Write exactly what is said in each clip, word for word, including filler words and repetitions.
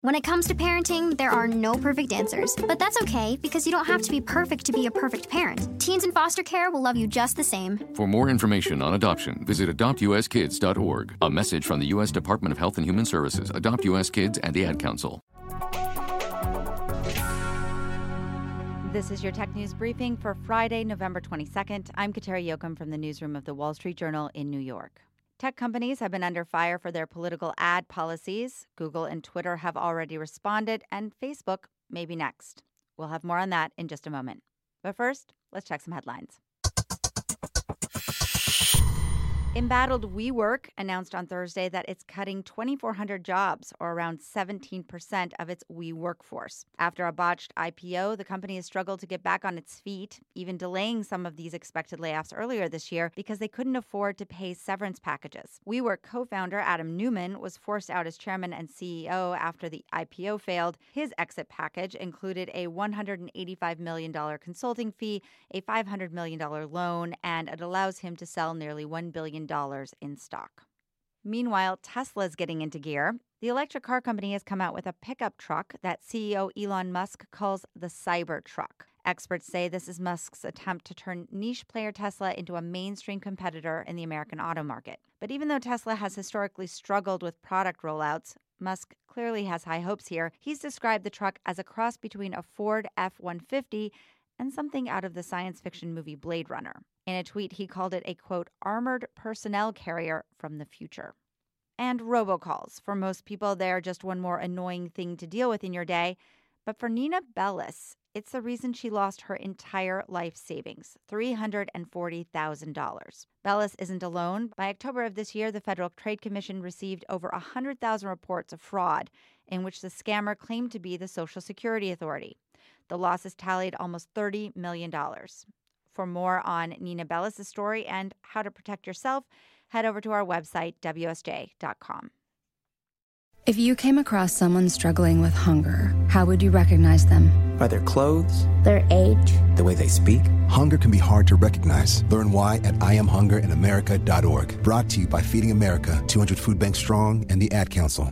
When it comes to parenting, there are no perfect answers, but that's okay because you don't have to be perfect to be a perfect parent. Teens in foster care will love you just the same. For more information on adoption, visit adopt u s kids dot org. A message from the U S Department of Health and Human Services, Adopt U S Kids, and the Ad Council. This is your Tech News Briefing for Friday, November twenty-second. I'm Kateri Jochum from the newsroom of the Wall Street Journal in New York. Tech companies have been under fire for their political ad policies. Google and Twitter have already responded, and Facebook may be next. We'll have more on that in just a moment. But first, let's check some headlines. Embattled WeWork announced on Thursday that it's cutting twenty-four hundred jobs, or around seventeen percent of its We workforce. After a botched I P O, the company has struggled to get back on its feet, even delaying some of these expected layoffs earlier this year because they couldn't afford to pay severance packages. WeWork co-founder Adam Neumann was forced out as chairman and C E O after the I P O failed. His exit package included a one hundred eighty-five million dollars consulting fee, a five hundred million dollars loan, and it allows him to sell nearly one billion dollars in stock. Meanwhile, Tesla is getting into gear. The electric car company has come out with a pickup truck that C E O Elon Musk calls the Cybertruck. Experts say this is Musk's attempt to turn niche player Tesla into a mainstream competitor in the American auto market. But even though Tesla has historically struggled with product rollouts, Musk clearly has high hopes here. He's described the truck as a cross between a Ford F one fifty and something out of the science fiction movie Blade Runner. In a tweet, he called it a, quote, armored personnel carrier from the future. And robocalls. For most people, they're just one more annoying thing to deal with in your day. But for Nina Bellis, it's the reason she lost her entire life savings, three hundred forty thousand dollars. Bellis isn't alone. By October of this year, the Federal Trade Commission received over one hundred thousand reports of fraud in which the scammer claimed to be the Social Security Authority. The losses tallied almost thirty million dollars. For more on Nina Bellis' story and how to protect yourself, head over to our website, W S J dot com. If you came across someone struggling with hunger, how would you recognize them? By their clothes, their age, the way they speak. Hunger can be hard to recognize. Learn why at I am hunger in america dot org. Brought to you by Feeding America, two hundred Food Bank Strong, and the Ad Council.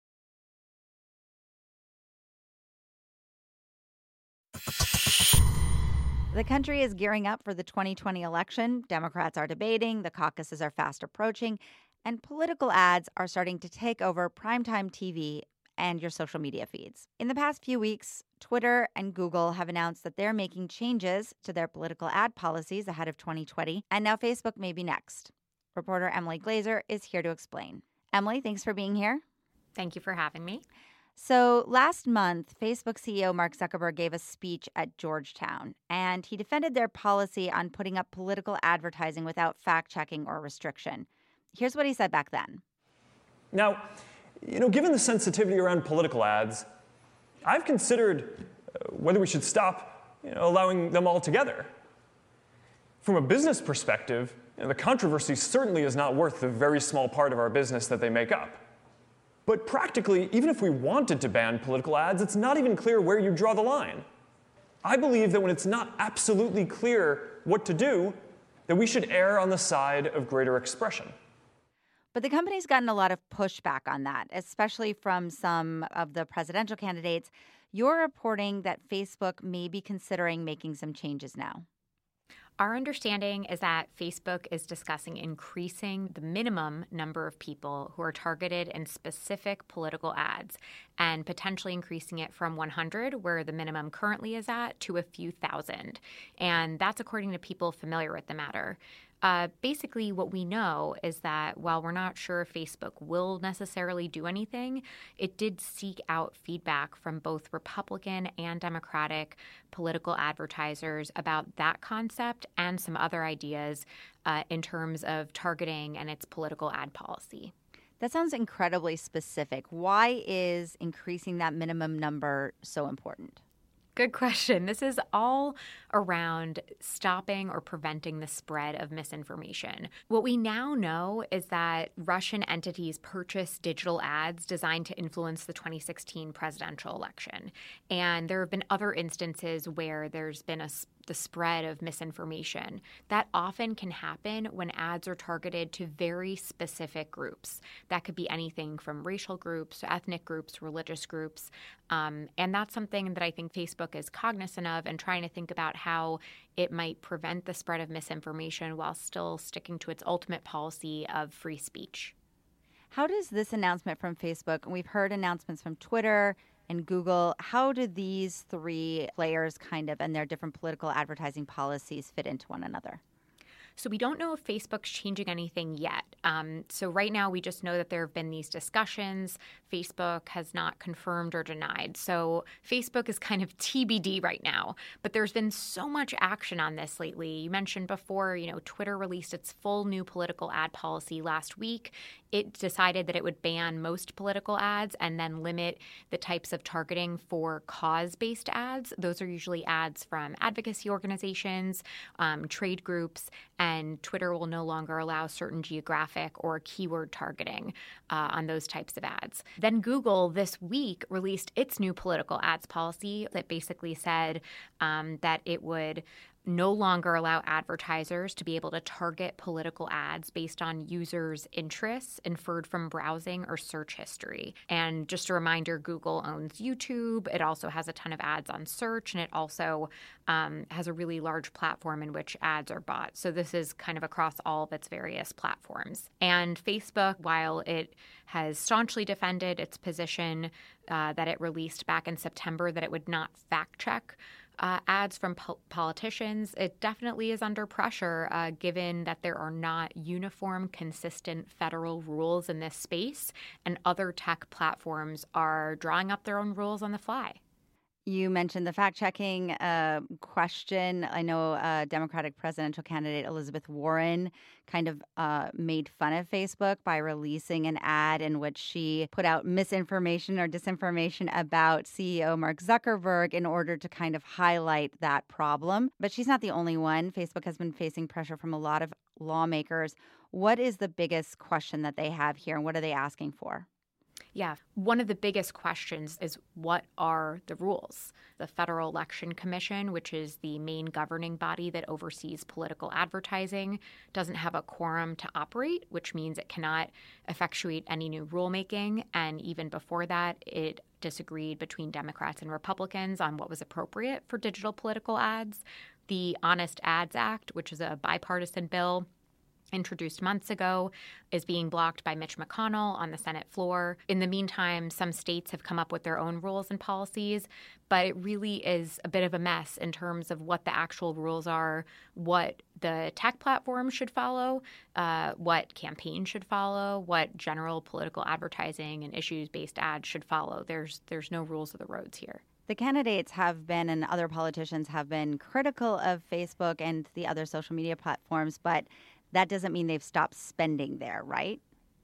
The country is gearing up for the twenty twenty election. Democrats are debating, the caucuses are fast approaching, and political ads are starting to take over primetime T V and your social media feeds. In the past few weeks, Twitter and Google have announced that they're making changes to their political ad policies ahead of twenty twenty, and now Facebook may be next. Reporter Emily Glazer is here to explain. Emily, thanks for being here. Thank you for having me. So last month, Facebook C E O Mark Zuckerberg gave a speech at Georgetown, and he defended their policy on putting up political advertising without fact-checking or restriction. Here's what he said back then. Now, you know, given the sensitivity around political ads, I've considered whether we should stop, you know, allowing them altogether. From a business perspective, you know, the controversy certainly is not worth the very small part of our business that they make up. But practically, even if we wanted to ban political ads, it's not even clear where you draw the line. I believe that when it's not absolutely clear what to do, that we should err on the side of greater expression. But the company's gotten a lot of pushback on that, especially from some of the presidential candidates. You're reporting that Facebook may be considering making some changes now. Our understanding is that Facebook is discussing increasing the minimum number of people who are targeted in specific political ads and potentially increasing it from one hundred, where the minimum currently is at, to a few thousand. And that's according to people familiar with the matter. Uh, basically, what we know is that while we're not sure if Facebook will necessarily do anything, it did seek out feedback from both Republican and Democratic political advertisers about that concept and some other ideas uh, in terms of targeting and its political ad policy. That sounds incredibly specific. Why is increasing that minimum number so important? Good question. This is all around stopping or preventing the spread of misinformation. What we now know is that Russian entities purchased digital ads designed to influence the twenty sixteen presidential election. And there have been other instances where there's been a the spread of misinformation. That often can happen when ads are targeted to very specific groups. That could be anything from racial groups, ethnic groups, religious groups. Um, and that's something that I think Facebook is cognizant of and trying to think about how it might prevent the spread of misinformation while still sticking to its ultimate policy of free speech. How does this announcement from Facebook, and we've heard announcements from Twitter and Google, how do these three players kind of and their different political advertising policies fit into one another? So we don't know if Facebook's changing anything yet. Um, so right now we just know that there have been these discussions. Facebook has not confirmed or denied. So Facebook is kind of T B D right now. But there's been so much action on this lately. You mentioned before, you know, Twitter released its full new political ad policy last week. It decided that it would ban most political ads and then limit the types of targeting for cause-based ads. Those are usually ads from advocacy organizations, um, trade groups, and Twitter will no longer allow certain geographic or keyword targeting uh, on those types of ads. Then Google this week released its new political ads policy that basically said um, that it would no longer allow advertisers to be able to target political ads based on users' interests inferred from browsing or search history. And just a reminder, Google owns YouTube. It also has a ton of ads on search, and it also um, has a really large platform in which ads are bought. So this is kind of across all of its various platforms. And Facebook, while it has staunchly defended its position uh, that it released back in September that it would not fact-check Uh, ads from po- politicians, it definitely is under pressure uh, given that there are not uniform, consistent federal rules in this space, and other tech platforms are drawing up their own rules on the fly. You mentioned the fact-checking uh, question. I know uh, Democratic presidential candidate Elizabeth Warren kind of uh, made fun of Facebook by releasing an ad in which she put out misinformation or disinformation about C E O Mark Zuckerberg in order to kind of highlight that problem. But she's not the only one. Facebook has been facing pressure from a lot of lawmakers. What is the biggest question that they have here, and what are they asking for? Yeah, one of the biggest questions is what are the rules? The Federal Election Commission, which is the main governing body that oversees political advertising, doesn't have a quorum to operate, which means it cannot effectuate any new rulemaking. And even before that, it disagreed between Democrats and Republicans on what was appropriate for digital political ads. The Honest Ads Act, which is a bipartisan bill introduced months ago, is being blocked by Mitch McConnell on the Senate floor. In the meantime, some states have come up with their own rules and policies, but it really is a bit of a mess in terms of what the actual rules are, what the tech platform should follow, uh, what campaigns should follow, what general political advertising and issues-based ads should follow. There's there's no rules of the roads here. The candidates have been, and other politicians have been, critical of Facebook and the other social media platforms, but that doesn't mean they've stopped spending there, right?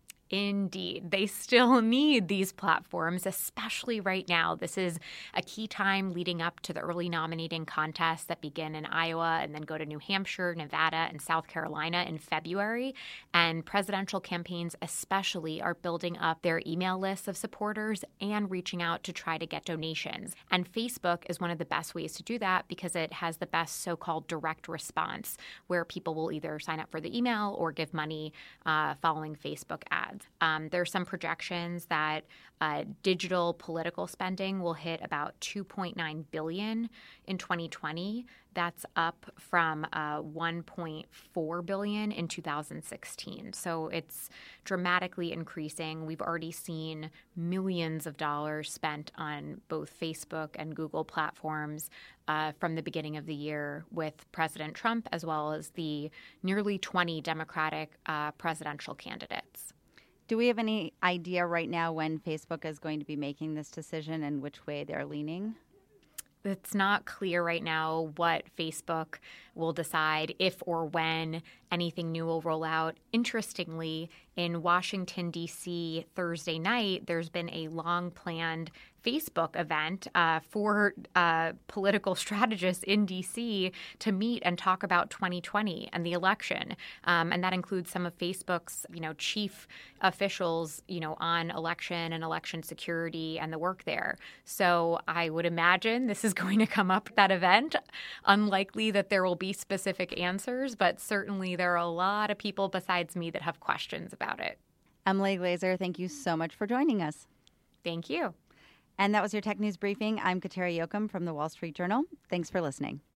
Indeed. They still need these platforms, especially right now. This is a key time leading up to the early nominating contests that begin in Iowa and then go to New Hampshire, Nevada, and South Carolina in February. And presidential campaigns especially are building up their email lists of supporters and reaching out to try to get donations. And Facebook is one of the best ways to do that because it has the best so-called direct response, where people will either sign up for the email or give money uh, following Facebook ads. Um, there are some projections that uh, digital political spending will hit about two point nine billion dollars in twenty twenty. That's up from uh, one point four billion dollars in two thousand sixteen. So it's dramatically increasing. We've already seen millions of dollars spent on both Facebook and Google platforms uh, from the beginning of the year with President Trump, as well as the nearly twenty Democratic uh, presidential candidates. Do we have any idea right now when Facebook is going to be making this decision and which way they're leaning? It's not clear right now what Facebook will decide, if or when anything new will roll out. Interestingly, in Washington, D C Thursday night, there's been a long-planned Facebook event uh, for uh, political strategists in D C to meet and talk about twenty twenty and the election. Um, and that includes some of Facebook's, you know, chief officials, you know, on election and election security and the work there. So I would imagine this is going to come up at that event. Unlikely that there will be specific answers, but certainly there are a lot of people besides me that have questions about it. Emily Glazer, thank you so much for joining us. Thank you. And that was your Tech News Briefing. I'm Kateri Jochum from the Wall Street Journal. Thanks for listening.